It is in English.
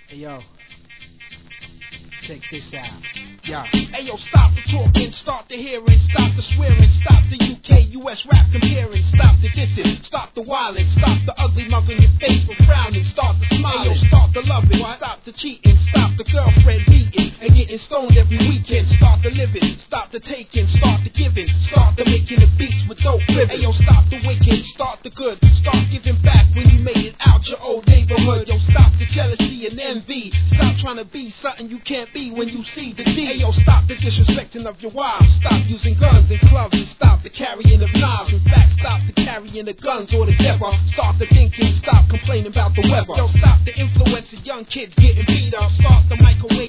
Hey yo, check this out. Yo. Hey yo, stop the talking, start the hearing, stop the swearing, stop the UK, US rap comparing, stop the dissing, stop the wilding, stop the ugly mug on your face for frowning, start the smiling, hey yo, start the loving, stop the cheating, stop the girlfriend beating, and getting stoned every weekend, start the living, stop the taking, start the giving, start the making the beats with dope living. Hey yo, stop the wicked, start the good, start giving back when you made it out your old neighborhood. Yo, stop the jealousy and envy, stop trying to be something you can't be when you see the D. Hey yo, stop the disrespecting of your wives, stop using guns and clubs, and stop the carrying of knives. In fact, stop the carrying of guns altogether. Start the thinking, stop complaining about the weather. Yo, stop the influence of young kids getting beat up. Start the microwave